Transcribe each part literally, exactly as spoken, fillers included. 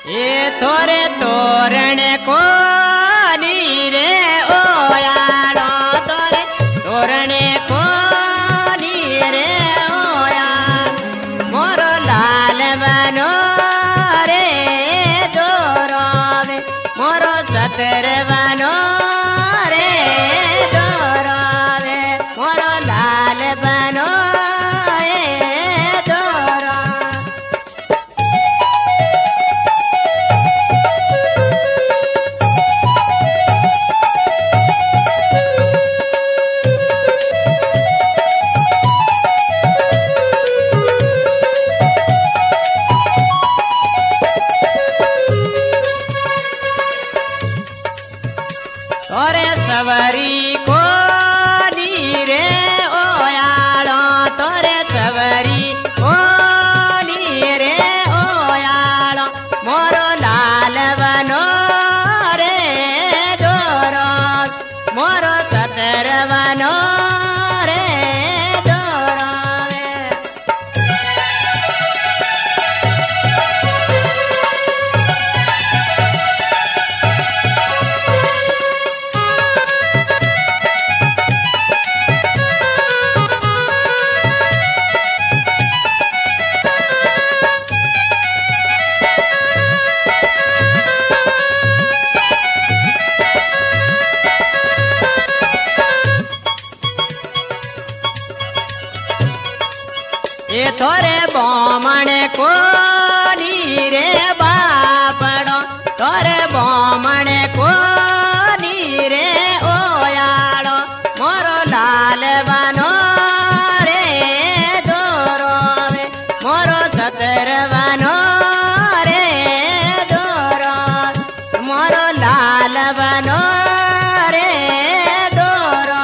ये थोरे तोरण को नीरे ओयालो तोरे तोरण को नीरे ओया मोरो लाल बनो रे दोरावे मोरो सतर बनो रे दोरावे मोरो लाल बनो तोरे सवरी को नीरे ओयालो तोरे सवरी को नीरे ओयालो मोरो लाल बनो रे दोरो मोरो सतर बनो रे दोरो ये थोरे बोमण को नीरे बापड़ो तोरे बोमण को नीरे ओयालो मोरो लाल बनो रे दोरो मोरो सतर बनो रे दोरो मोरो लाल बनो रे दोरो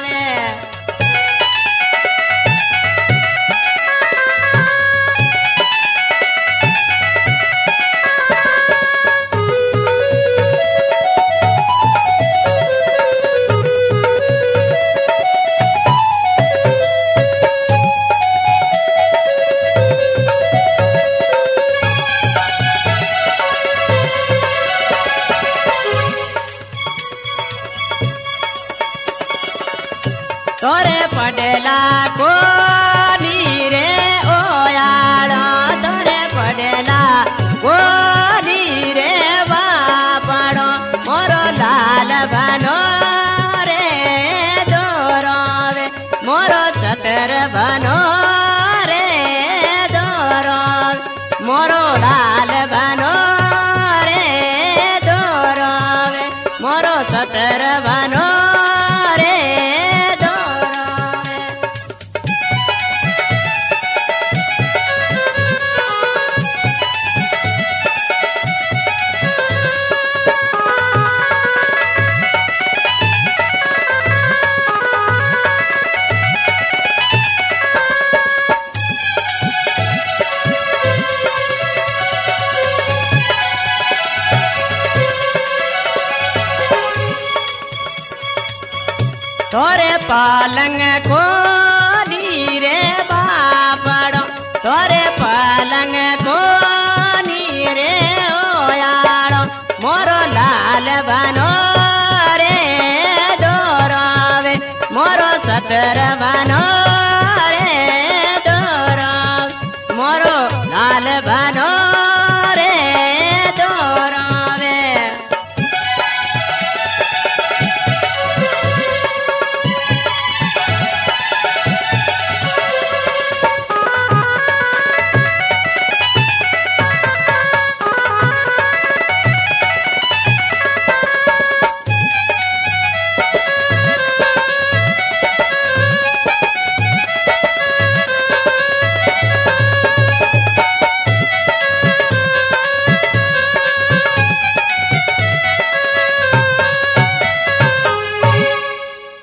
तोरे पडेला को नीरे ओयालो तोरे पडेला को नीरे बापड़ो मोरो लाल बनो रे दोरो मोरो सतर बनो रे दोरो मोरो लाल बनो रे दोरो मोरो सतर बनो तोरे पालंग को नीरे बापड़ो तोरे